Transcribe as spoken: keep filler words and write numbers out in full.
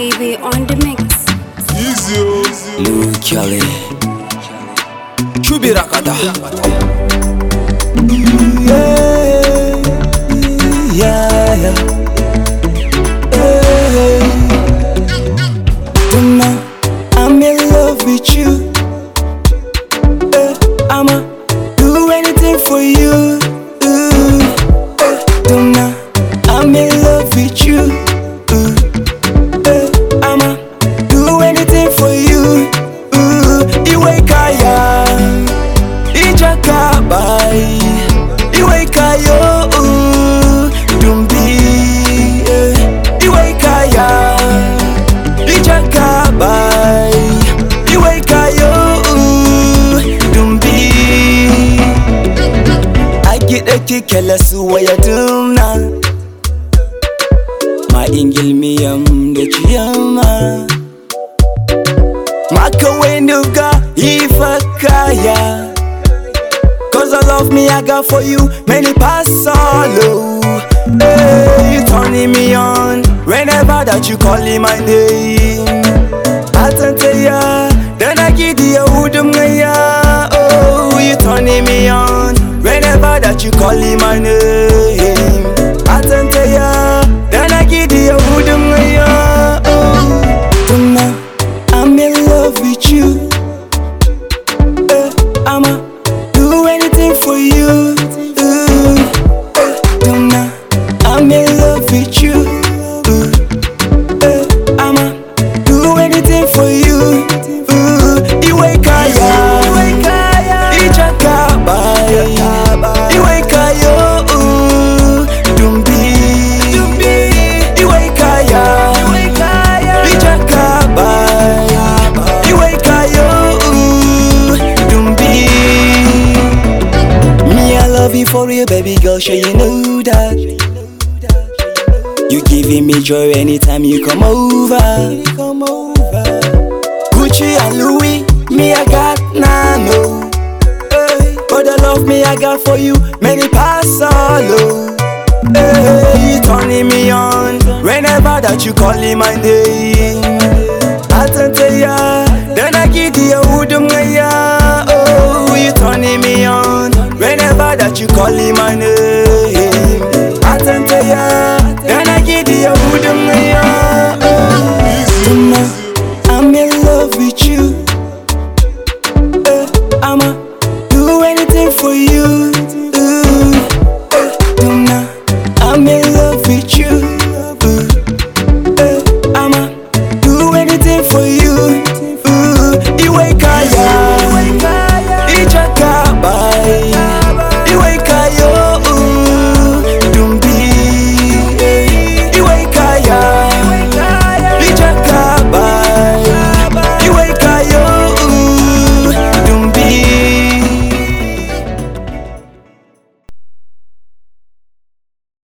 baby on the mix. Easy, easy. Louis Kelly Chubi Rakata. Yeah, yeah, yeah. Hey. Tonight, I'm in love with you. Hey, I'ma do anything for you. Hey, tonight, I'm in love with you. Hey, I'ma do anything for you. Iwe kaya, ijaka bai. Iwe kayo, dumbi. Iwe kaya, ijaka bai. Iwe kayo, dumbi. I get a kick, kelasu waya dumna. Ma ingil miyam de chiyama. Maka wenuga ifakaya. Cause I love me, I got for you many pass solo. Hey, you turning me on whenever that you calling my name. Atantaya, then I give you a udumaya. Oh, you turning me on whenever that you calling my name. Atantaya, then I give you a udumaya. Oh, tonight I'm in love with you. Uh, I'ma do anything for you. Uh, uh, tonight I'm in love with you. Uh, uh, I'ma do anything for you. Uh, Iwe kaya, ijaka bai. Iwe kayo, dumbi. Iwe kaya, ijaka bai. Iwe kayo, dumbi. Me, I love you for real, baby girl, sure you know that. You giving me joy anytime you come over. Gucci and Louis, me I got nano. Hey, but the love me I got for you, many pass solo. Hey, you turning me on whenever that you calling my name. Atantaya, then I give you a udumaya. Oh, you turning me on whenever that you calling my name.